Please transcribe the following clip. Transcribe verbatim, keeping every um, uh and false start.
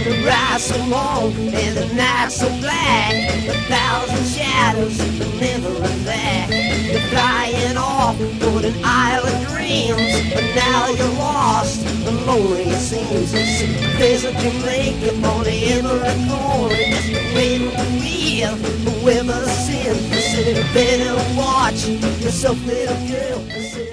The ride so long and the night so black, a thousand shadows that never run back. You're flying off toward an isle of dreams, but now you're lost and lonely it seems. There's a Jamaica on every corner, just waiting to feel whoever sins. I said, better watch yourself, little girl. I said,